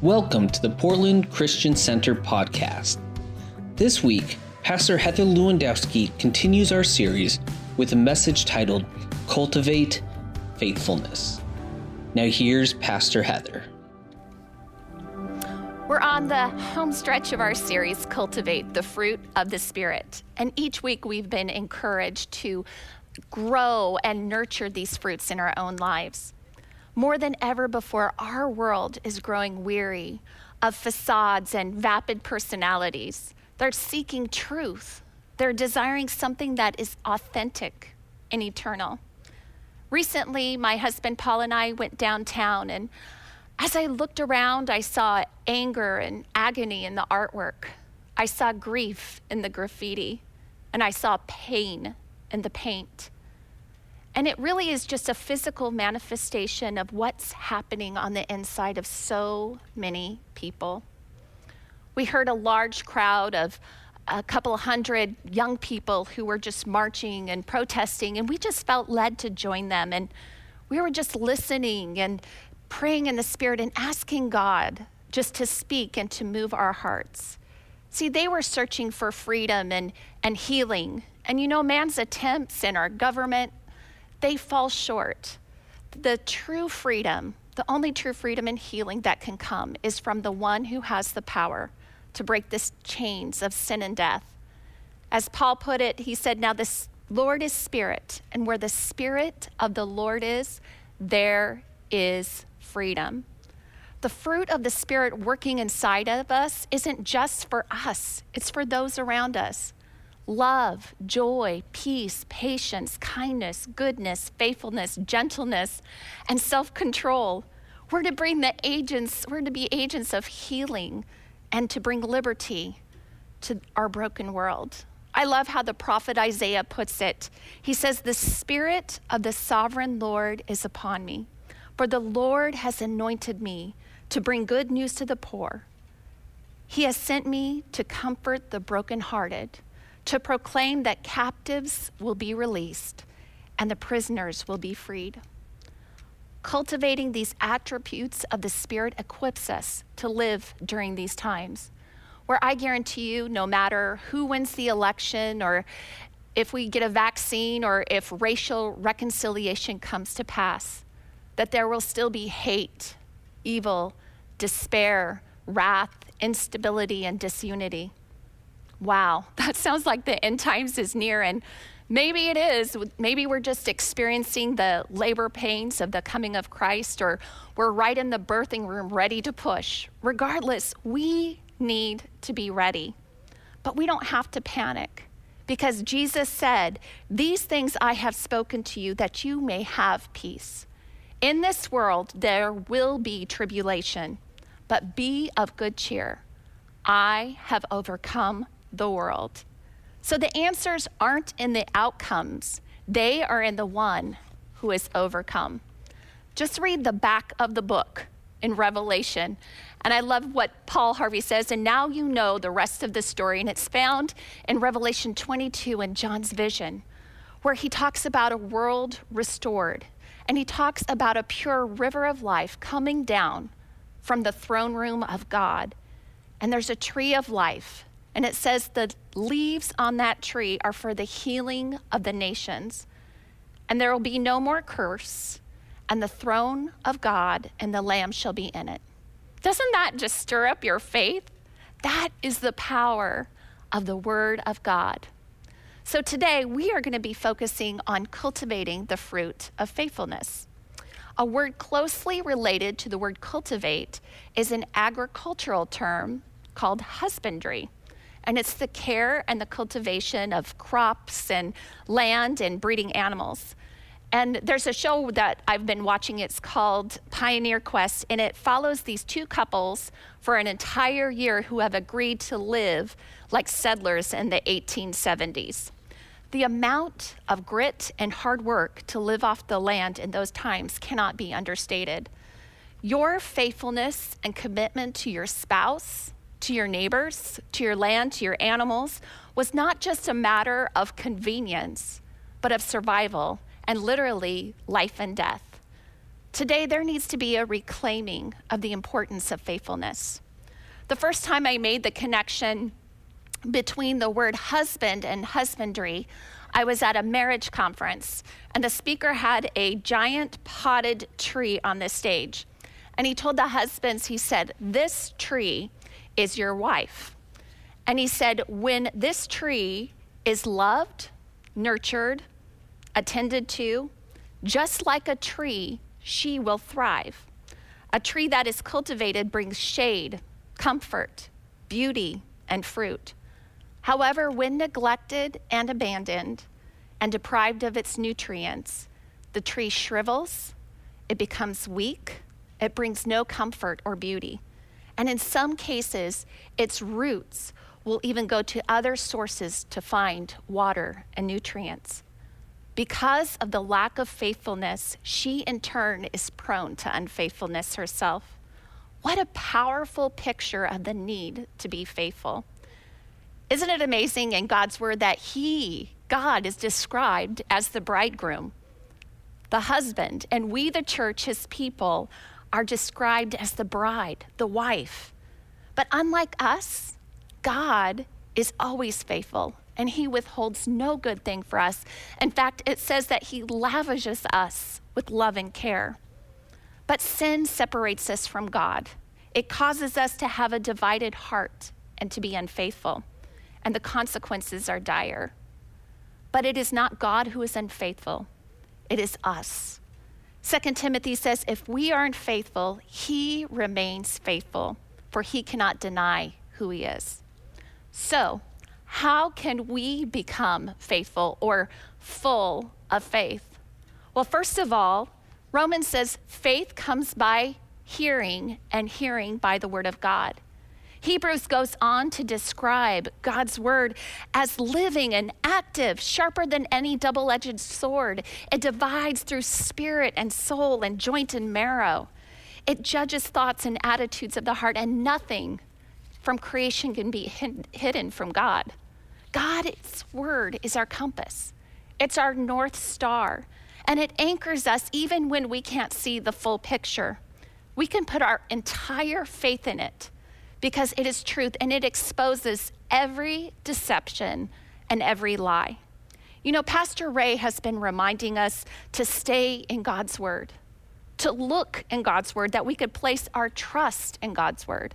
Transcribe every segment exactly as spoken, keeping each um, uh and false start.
Welcome to the Portland Christian Center podcast. This week, Pastor Heather Lewandowski continues our series with a message titled Cultivate Faithfulness. Now here's Pastor Heather. We're on the home stretch of our series, Cultivate the Fruit of the Spirit. And each week we've been encouraged to grow and nurture these fruits in our own lives. More than ever before, our world is growing weary of facades and vapid personalities. They're seeking truth. They're desiring something that is authentic and eternal. Recently, my husband Paul and I went downtown, and as I looked around, I saw anger and agony in the artwork. I saw grief in the graffiti, and I saw pain in the paint. And it really is just a physical manifestation of what's happening on the inside of so many people. We heard a large crowd of a couple hundred young people who were just marching and protesting, and we just felt led to join them. And we were just listening and praying in the Spirit and asking God just to speak and to move our hearts. See, they were searching for freedom and, and healing. And you know, man's attempts in our government, they fall short. The true freedom, the only true freedom and healing that can come is from the one who has the power to break the chains of sin and death. As Paul put it, he said, now the Lord is spirit, and where the spirit of the Lord is, there is freedom. The fruit of the Spirit working inside of us isn't just for us, it's for those around us. Love, joy, peace, patience, kindness, goodness, faithfulness, gentleness, and self-control. We're to bring the agents, we're to be agents of healing and to bring liberty to our broken world. I love how the prophet Isaiah puts it. He says, the Spirit of the sovereign Lord is upon me, for the Lord has anointed me to bring good news to the poor. He has sent me to comfort the brokenhearted, to proclaim that captives will be released and the prisoners will be freed. Cultivating these attributes of the Spirit equips us to live during these times, where I guarantee you, no matter who wins the election or if we get a vaccine or if racial reconciliation comes to pass, that there will still be hate, evil, despair, wrath, instability, and disunity. Wow, that sounds like the end times is near, and maybe it is. Maybe we're just experiencing the labor pains of the coming of Christ, or we're right in the birthing room ready to push. Regardless, we need to be ready, but we don't have to panic, because Jesus said, these things I have spoken to you that you may have peace. In this world, there will be tribulation, but be of good cheer. I have overcome the world. So the answers aren't in the outcomes. They are in the one who has overcome. Just read the back of the book in Revelation. And I love what Paul Harvey says, and now you know the rest of the story. And it's found in Revelation twenty-two in John's vision, where he talks about a world restored. And he talks about a pure river of life coming down from the throne room of God. And there's a tree of life. And it says the leaves on that tree are for the healing of the nations. And there will be no more curse. And the throne of God and the Lamb shall be in it. Doesn't that just stir up your faith? That is the power of the Word of God. So today we are going to be focusing on cultivating the fruit of faithfulness. A word closely related to the word cultivate is an agricultural term called husbandry. And it's the care and the cultivation of crops and land and breeding animals. And there's a show that I've been watching, it's called Pioneer Quest, and it follows these two couples for an entire year who have agreed to live like settlers in the eighteen seventies. The amount of grit and hard work to live off the land in those times cannot be understated. Your faithfulness and commitment to your spouse, to your neighbors, to your land, to your animals, was not just a matter of convenience, but of survival and literally life and death. Today, there needs to be a reclaiming of the importance of faithfulness. The first time I made the connection between the word husband and husbandry, I was at a marriage conference, and the speaker had a giant potted tree on the stage. And he told the husbands, he said, "This tree is your wife." And he said, when this tree is loved, nurtured, attended to, just like a tree, she will thrive. A tree that is cultivated brings shade, comfort, beauty, and fruit. However, when neglected and abandoned and deprived of its nutrients, the tree shrivels, it becomes weak, it brings no comfort or beauty. And in some cases, its roots will even go to other sources to find water and nutrients. Because of the lack of faithfulness, she in turn is prone to unfaithfulness herself. What a powerful picture of the need to be faithful. Isn't it amazing in God's word that he, God, is described as the bridegroom, the husband, and we, the church, his people, are described as the bride, the wife. But unlike us, God is always faithful, and he withholds no good thing for us. In fact, it says that he lavishes us with love and care. But sin separates us from God. It causes us to have a divided heart and to be unfaithful, and the consequences are dire. But it is not God who is unfaithful. It is us. Second Timothy says, if we aren't faithful, he remains faithful, for he cannot deny who he is. So, how can we become faithful or full of faith? Well, first of all, Romans says faith comes by hearing, and hearing by the word of God. Hebrews goes on to describe God's word as living and active, sharper than any double-edged sword. It divides through spirit and soul and joint and marrow. It judges thoughts and attitudes of the heart, and nothing from creation can be hidden from God. God's word is our compass. It's our North Star, and it anchors us even when we can't see the full picture. We can put our entire faith in it because it is truth, and it exposes every deception and every lie. You know, Pastor Ray has been reminding us to stay in God's word, to look in God's word, that we could place our trust in God's word.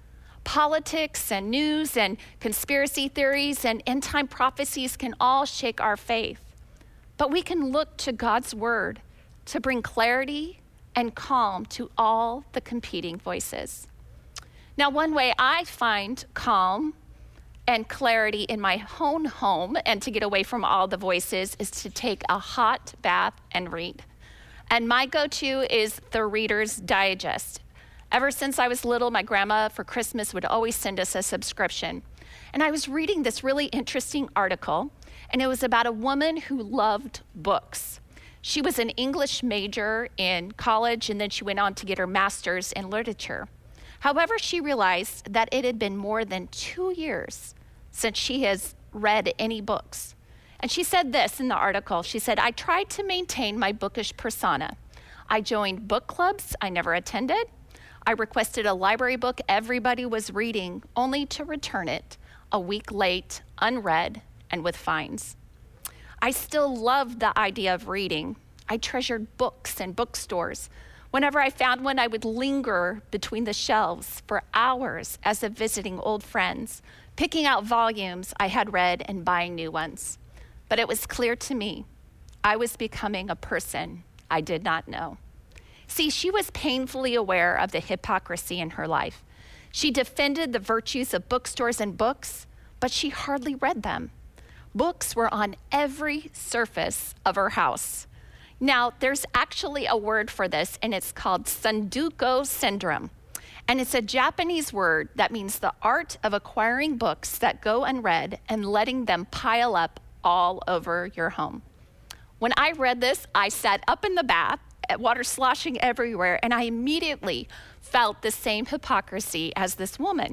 Politics and news and conspiracy theories and end-time prophecies can all shake our faith, but we can look to God's word to bring clarity and calm to all the competing voices. Now, one way I find calm and clarity in my own home and to get away from all the voices is to take a hot bath and read. And my go-to is the Reader's Digest. Ever since I was little, my grandma for Christmas would always send us a subscription. And I was reading this really interesting article, and it was about a woman who loved books. She was an English major in college, and then she went on to get her master's in literature. However, she realized that it had been more than two years since she has read any books. And she said this in the article. She said, I tried to maintain my bookish persona. I joined book clubs I never attended. I requested a library book everybody was reading, only to return it a week late, unread, and with fines. I still loved the idea of reading. I treasured books and bookstores. Whenever I found one, I would linger between the shelves for hours as if visiting old friends, picking out volumes I had read and buying new ones. But it was clear to me, I was becoming a person I did not know. See, she was painfully aware of the hypocrisy in her life. She defended the virtues of bookstores and books, but she hardly read them. Books were on every surface of her house. Now, there's actually a word for this, and it's called Sanduko syndrome. And it's a Japanese word that means the art of acquiring books that go unread and letting them pile up all over your home. When I read this, I sat up in the bath, water sloshing everywhere, and I immediately felt the same hypocrisy as this woman.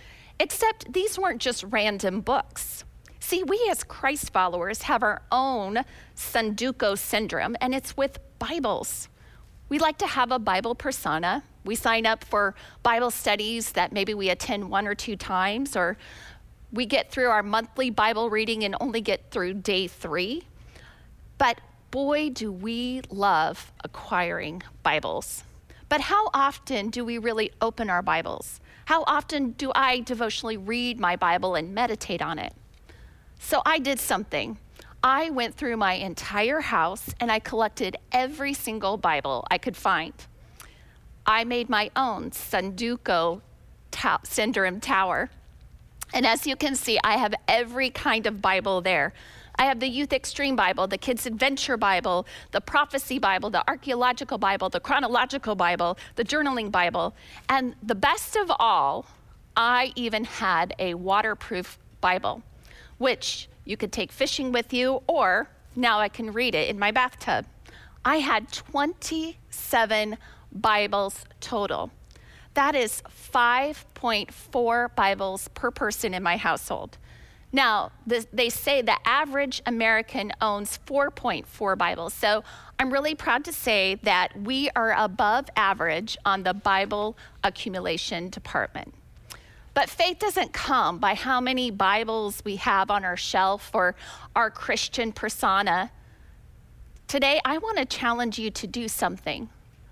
Except these weren't just random books. See, we as Christ followers have our own Sanduko syndrome, and it's with Bibles. We like to have a Bible persona. We sign up for Bible studies that maybe we attend one or two times, or we get through our monthly Bible reading and only get through day three. But boy, do we love acquiring Bibles. But how often do we really open our Bibles? How often do I devotionally read my Bible and meditate on it? So I did something. I went through my entire house and I collected every single Bible I could find. I made my own Sunduko ta- Syndrome Tower. And as you can see, I have every kind of Bible there. I have the Youth Extreme Bible, the Kids Adventure Bible, the Prophecy Bible, the Archaeological Bible, the Chronological Bible, the Journaling Bible. And the best of all, I even had a waterproof Bible, which you could take fishing with you, or now I can read it in my bathtub. I had twenty-seven Bibles total. That is five point four Bibles per person in my household. Now, this, they say the average American owns four point four Bibles. So I'm really proud to say that we are above average on the Bible accumulation department. But faith doesn't come by how many Bibles we have on our shelf or our Christian persona. Today, I want to challenge you to do something.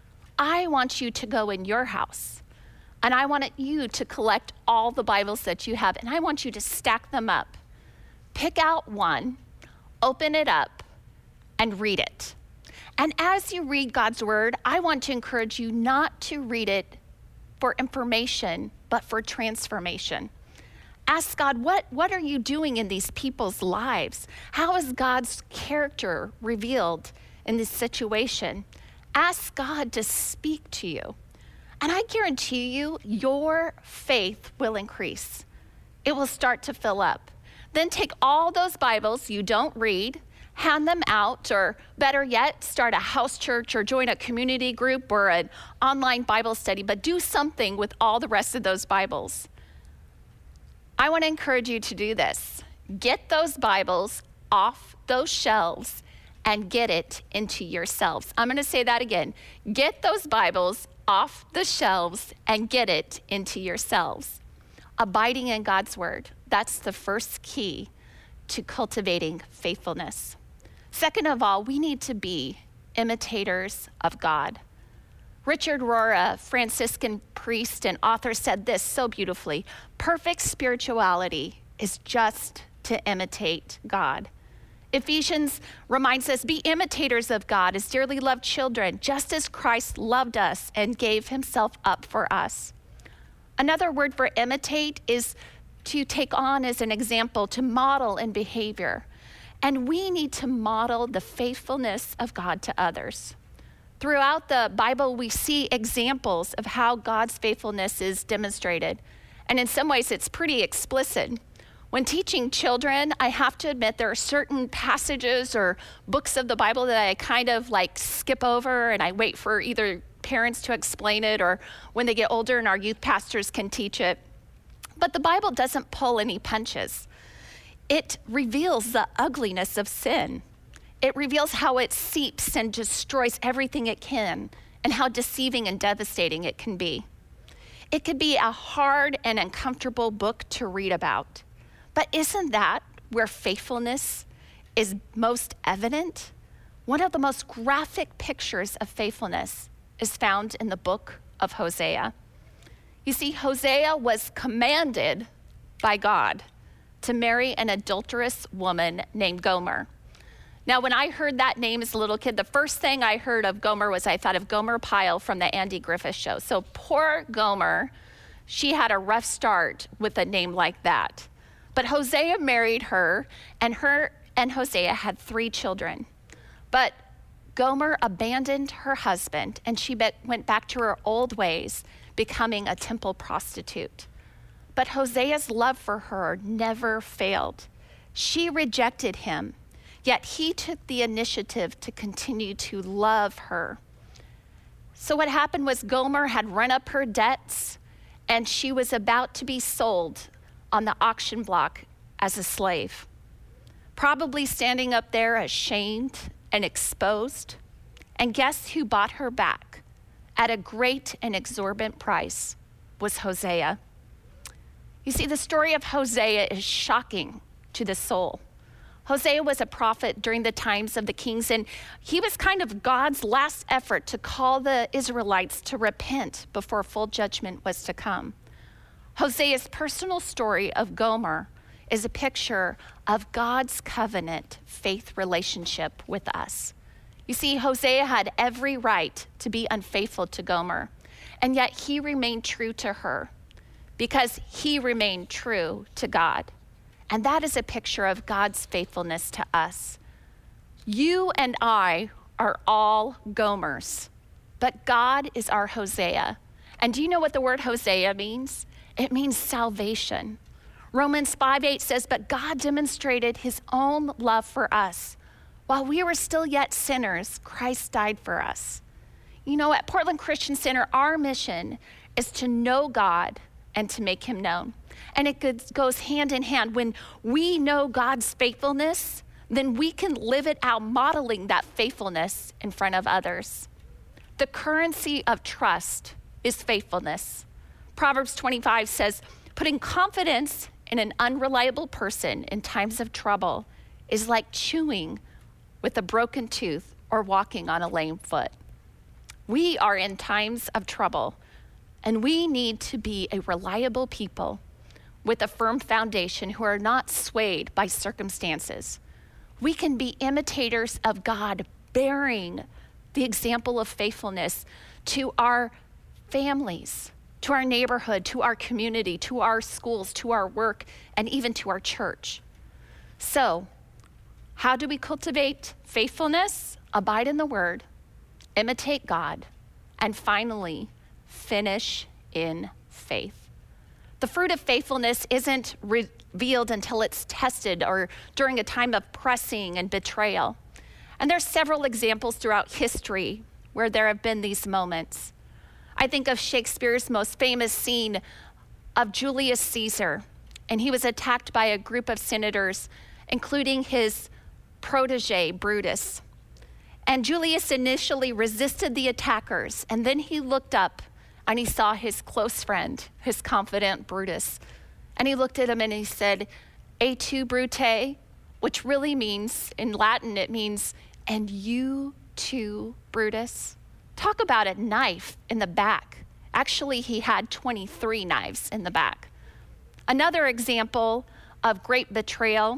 I want you to go in your house, and I want you to collect all the Bibles that you have, and I want you to stack them up. Pick out one, open it up, and read it. And as you read God's word, I want to encourage you not to read it for information, but for transformation. Ask God, what, what are you doing in these people's lives? How is God's character revealed in this situation? Ask God to speak to you. And I guarantee you, your faith will increase. It will start to fill up. Then take all those Bibles you don't read, hand them out, or better yet, start a house church or join a community group or an online Bible study, but do something with all the rest of those Bibles. I want to encourage you to do this. Get those Bibles off those shelves and get it into yourselves. I'm going to say that again. Get those Bibles off the shelves and get it into yourselves. Abiding in God's word, that's the first key to cultivating faithfulness. Second of all, we need to be imitators of God. Richard Rohr, a Franciscan priest and author, said this so beautifully: perfect spirituality is just to imitate God. Ephesians reminds us, be imitators of God as dearly loved children, just as Christ loved us and gave himself up for us. Another word for imitate is to take on as an example, to model in behavior. And we need to model the faithfulness of God to others. Throughout the Bible, we see examples of how God's faithfulness is demonstrated. And in some ways, it's pretty explicit. When teaching children, I have to admit there are certain passages or books of the Bible that I kind of like skip over, and I wait for either parents to explain it or when they get older and our youth pastors can teach it. But the Bible doesn't pull any punches. It reveals the ugliness of sin. It reveals how it seeps and destroys everything it can, and how deceiving and devastating it can be. It could be a hard and uncomfortable book to read about. But isn't that where faithfulness is most evident? One of the most graphic pictures of faithfulness is found in the book of Hosea. You see, Hosea was commanded by God to marry an adulterous woman named Gomer. Now, when I heard that name as a little kid, the first thing I heard of Gomer was I thought of Gomer Pyle from the Andy Griffith Show. So poor Gomer, she had a rough start with a name like that. But Hosea married her, and her and Hosea had three children. But Gomer abandoned her husband, and she be- went back to her old ways, becoming a temple prostitute. But Hosea's love for her never failed. She rejected him, yet he took the initiative to continue to love her. So what happened was Gomer had run up her debts, and she was about to be sold on the auction block as a slave, probably standing up there ashamed and exposed. And guess who bought her back at a great and exorbitant price? Was Hosea. You see, the story of Hosea is shocking to the soul. Hosea was a prophet during the times of the kings, and he was kind of God's last effort to call the Israelites to repent before full judgment was to come. Hosea's personal story of Gomer is a picture of God's covenant faith relationship with us. You see, Hosea had every right to be unfaithful to Gomer, and yet he remained true to her because he remained true to God. And that is a picture of God's faithfulness to us. You and I are all Gomers, but God is our Hosea. And do you know what the word Hosea means? It means salvation. Romans five eight says, but God demonstrated his own love for us. While we were still yet sinners, Christ died for us. You know, at Portland Christian Center, our mission is to know God and to make him known. And it goes hand in hand. When we know God's faithfulness, then we can live it out, modeling that faithfulness in front of others. The currency of trust is faithfulness. Proverbs twenty-five says, putting confidence in an unreliable person in times of trouble is like chewing with a broken tooth or walking on a lame foot. We are in times of trouble, and we need to be a reliable people with a firm foundation who are not swayed by circumstances. We can be imitators of God, bearing the example of faithfulness to our families, to our neighborhood, to our community, to our schools, to our work, and even to our church. So, how do we cultivate faithfulness? Abide in the word, imitate God, and finally, finish in faith. The fruit of faithfulness isn't revealed until it's tested or during a time of pressing and betrayal. And there's several examples throughout history where there have been these moments. I think of Shakespeare's most famous scene of Julius Caesar, and he was attacked by a group of senators, including his protege, Brutus. And Julius initially resisted the attackers, and then he looked up and he saw his close friend, his confidant Brutus. And he looked at him and he said, "Et tu, Brute," which really means, in Latin, it means, "And you too, Brutus?" Talk about a knife in the back. Actually, he had twenty-three knives in the back. Another example of great betrayal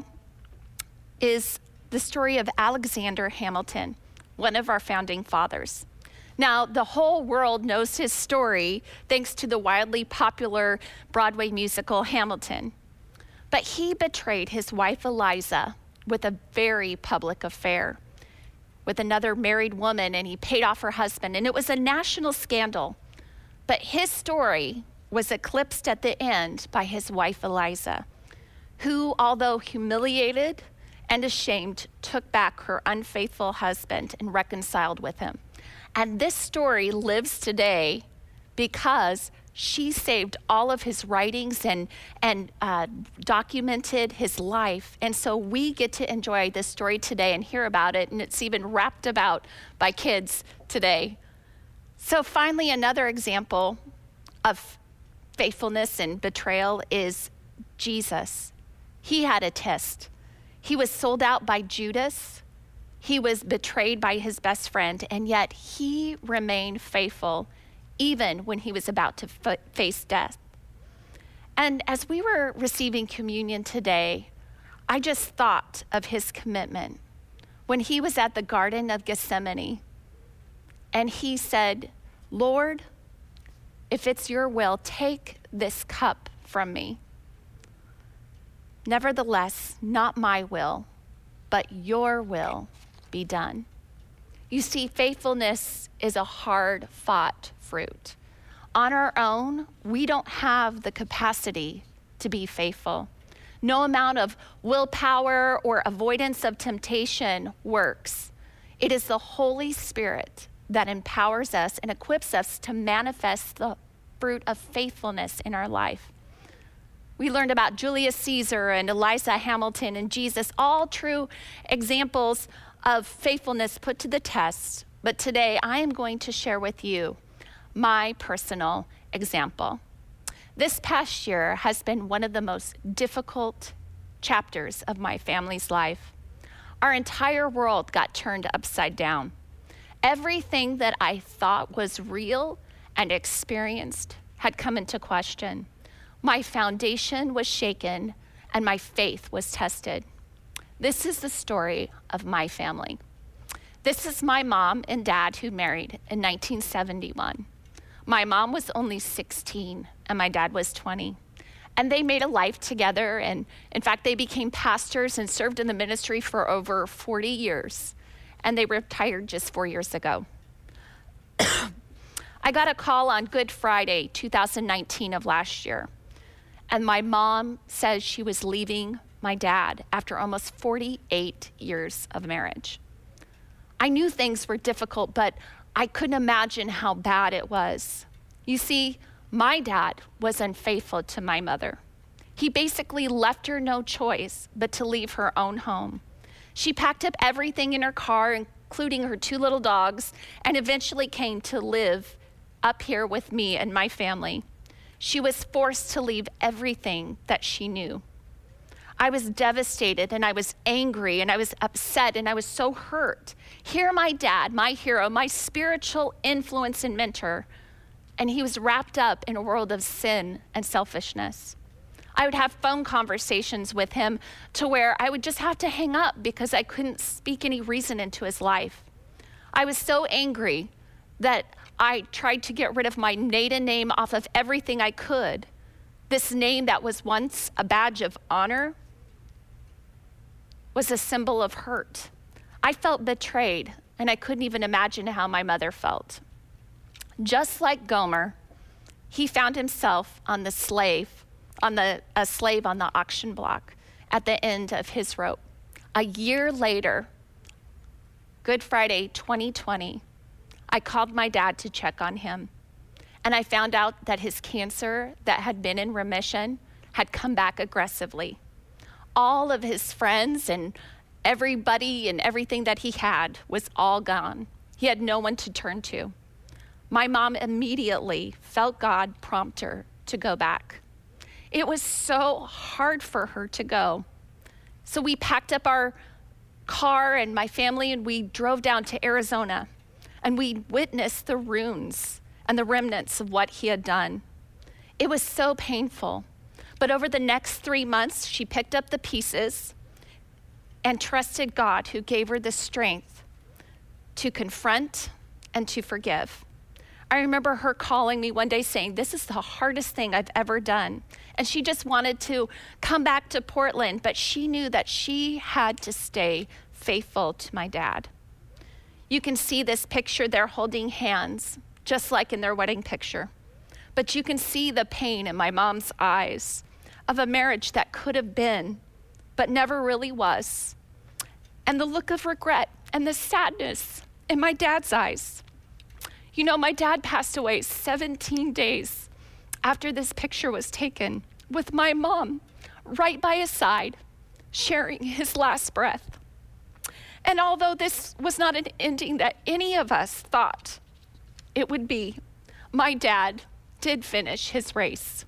is the story of Alexander Hamilton, one of our founding fathers. Now, the whole world knows his story thanks to the wildly popular Broadway musical Hamilton. But he betrayed his wife Eliza with a very public affair with another married woman, and he paid off her husband, and it was a national scandal. But his story was eclipsed at the end by his wife Eliza, who, although humiliated and ashamed, took back her unfaithful husband and reconciled with him. And this story lives today because she saved all of his writings and, and uh, documented his life. And so we get to enjoy this story today and hear about it. And it's even rapped about by kids today. So finally, another example of faithfulness and betrayal is Jesus. He had a test. He was sold out by Judas. He was betrayed by his best friend, and yet he remained faithful even when he was about to f- face death. And as we were receiving communion today, I just thought of his commitment when he was at the Garden of Gethsemane, and he said, "Lord, if it's your will, take this cup from me. Nevertheless, not my will, but your will be done." You see, faithfulness is a hard-fought fruit. On our own, we don't have the capacity to be faithful. No amount of willpower or avoidance of temptation works. It is the Holy Spirit that empowers us and equips us to manifest the fruit of faithfulness in our life. We learned about Julius Caesar and Eliza Hamilton and Jesus, all true examples of faithfulness put to the test, But today I am going to share with you my personal example. This past year has been one of the most difficult chapters of my family's life. Our entire world got turned upside down. Everything that I thought was real and experienced had come into question. My foundation was shaken and my faith was tested. This is the story of my family. This is my mom and dad who married in nineteen seventy-one. My mom was only sixteen and my dad was twenty. And they made a life together, and in fact, they became pastors and served in the ministry for over forty years. And they retired just four years ago. I got a call on Good Friday, two thousand nineteen of last year. And my mom says she was leaving my dad after almost forty-eight years of marriage. I knew things were difficult, but I couldn't imagine how bad it was. You see, my dad was unfaithful to my mother. He basically left her no choice but to leave her own home. She packed up everything in her car, including her two little dogs, and eventually came to live up here with me and my family. She was forced to leave everything that she knew. I was devastated and I was angry and I was upset and I was so hurt. Here my dad, my hero, my spiritual influence and mentor, and he was wrapped up in a world of sin and selfishness. I would have phone conversations with him to where I would just have to hang up because I couldn't speak any reason into his life. I was so angry that I tried to get rid of my maiden name off of everything I could. This name that was once a badge of honor was a symbol of hurt. I felt betrayed, and I couldn't even imagine how my mother felt. Just like Gomer, he found himself on the slave, on the a slave on the auction block at the end of his rope. A year later, Good Friday twenty twenty, I called my dad to check on him. And I found out that his cancer that had been in remission had come back aggressively. All of his friends and everybody and everything that he had was all gone. He had no one to turn to. My mom immediately felt God prompt her to go back. It was so hard for her to go. So we packed up our car and my family and we drove down to Arizona and we witnessed the ruins and the remnants of what he had done. It was so painful. But over the next three months, she picked up the pieces and trusted God, who gave her the strength to confront and to forgive. I remember her calling me one day saying, "This is the hardest thing I've ever done." And she just wanted to come back to Portland, but she knew that she had to stay faithful to my dad. You can see this picture, they're holding hands, just like in their wedding picture. But you can see the pain in my mom's eyes of a marriage that could have been, but never really was. And the look of regret and the sadness in my dad's eyes. You know, my dad passed away seventeen days after this picture was taken, with my mom right by his side, sharing his last breath. And although this was not an ending that any of us thought it would be, my dad did finish his race.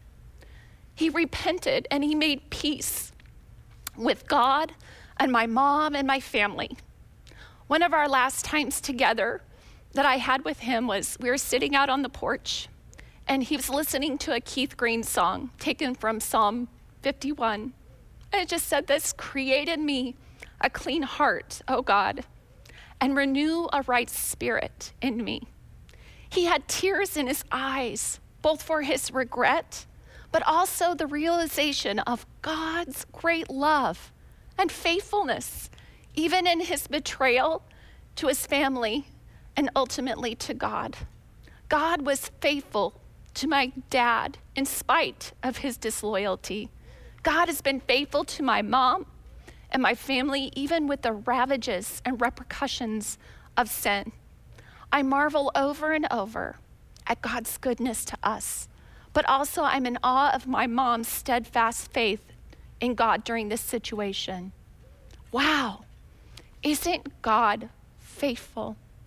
He repented and he made peace with God and my mom and my family. One of our last times together that I had with him was we were sitting out on the porch and he was listening to a Keith Green song taken from Psalm fifty-one. And it just said this: "Create in me a clean heart, O God, and renew a right spirit in me." He had tears in his eyes, both for his regret, but also the realization of God's great love and faithfulness, even in his betrayal to his family and ultimately to God. God was faithful to my dad in spite of his disloyalty. God has been faithful to my mom and my family, even with the ravages and repercussions of sin. I marvel over and over at God's goodness to us, but also I'm in awe of my mom's steadfast faith in God during this situation. Wow, isn't God faithful?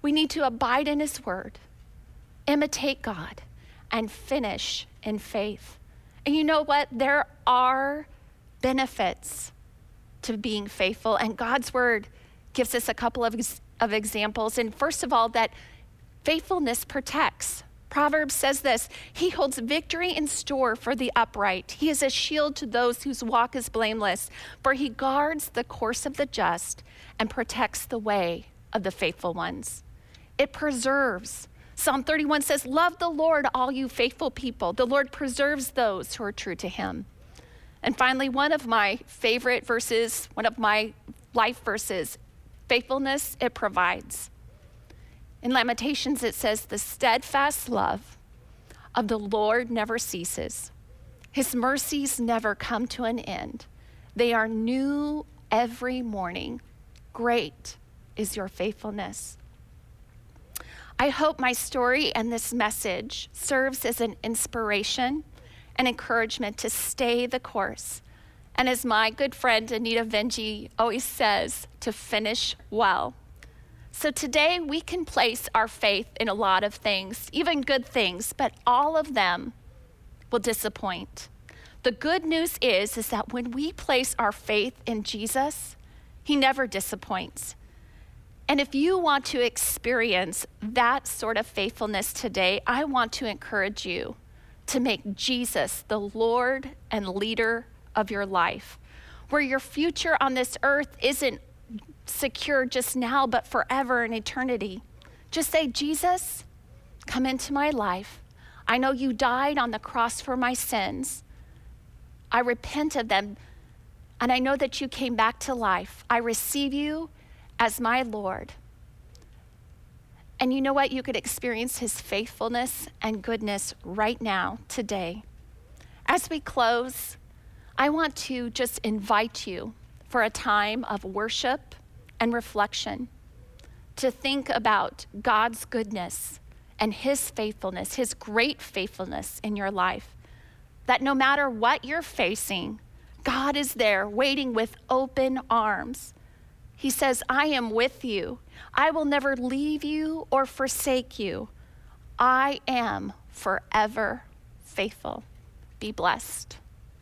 We need to abide in his word, imitate God, and finish in faith. And you know what? There are benefits to being faithful, and God's word gives us a couple of, of examples. And first of all, that faithfulness protects. Proverbs says this: he holds victory in store for the upright. He is a shield to those whose walk is blameless, for he guards the course of the just and protects the way of the faithful ones. It preserves. Psalm thirty-one says, love the Lord, all you faithful people. The Lord preserves those who are true to him. And finally, one of my favorite verses, one of my life verses, faithfulness, it provides. In Lamentations, it says, the steadfast love of the Lord never ceases. His mercies never come to an end. They are new every morning. Great is your faithfulness. I hope my story and this message serves as an inspiration and encouragement to stay the course. And as my good friend Anita Venji always says, to finish well. So today we can place our faith in a lot of things, even good things, but all of them will disappoint. The good news is, is that when we place our faith in Jesus, he never disappoints. And if you want to experience that sort of faithfulness today, I want to encourage you to make Jesus the Lord and leader of your life, where your future on this earth isn't secure just now, but forever in eternity. Just say, Jesus, come into my life. I know you died on the cross for my sins. I repent of them, and I know that you came back to life. I receive you as my Lord. And you know what? You could experience his faithfulness and goodness right now, today. As we close, I want to just invite you for a time of worship and reflection, to think about God's goodness and his faithfulness, his great faithfulness in your life. That no matter what you're facing, God is there waiting with open arms. He says, I am with you. I will never leave you or forsake you. I am forever faithful. Be blessed.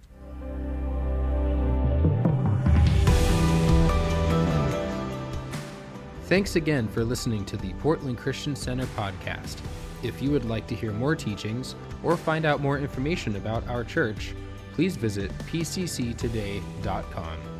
Thanks again for listening to the Portland Christian Center podcast. If you would like to hear more teachings or find out more information about our church, please visit p c c today dot com.